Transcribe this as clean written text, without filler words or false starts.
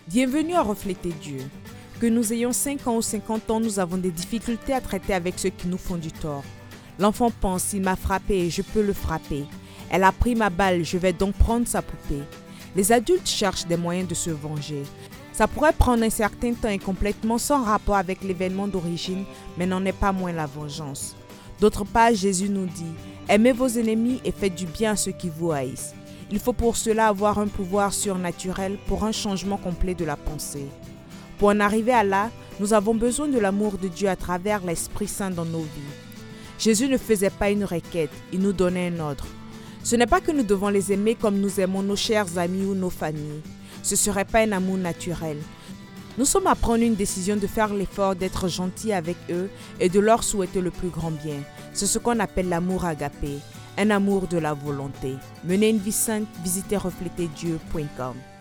Bienvenue à Refléter Dieu. Que nous ayons 5 ans ou 50 ans, nous avons des difficultés à traiter avec ceux qui nous font du tort. L'enfant pense, il m'a frappé et je peux le frapper. Elle a pris ma balle, je vais donc prendre sa poupée. Les adultes cherchent des moyens de se venger. Ça pourrait prendre un certain temps et complètement sans rapport avec l'événement d'origine, mais n'en est pas moins la vengeance. D'autre part, Jésus nous dit « Aimez vos ennemis et faites du bien à ceux qui vous haïssent ». Il faut pour cela avoir un pouvoir surnaturel pour un changement complet de la pensée. Pour en arriver à là, nous avons besoin de l'amour de Dieu à travers l'Esprit Saint dans nos vies. Jésus ne faisait pas une requête, il nous donnait un ordre. Ce n'est pas que nous devons les aimer comme nous aimons nos chers amis ou nos familles. Ce ne serait pas un amour naturel. Nous sommes à prendre une décision de faire l'effort d'être gentils avec eux et de leur souhaiter le plus grand bien. C'est ce qu'on appelle l'amour agapé, un amour de la volonté. Mener une vie sainte, visitez refléterdieu.com.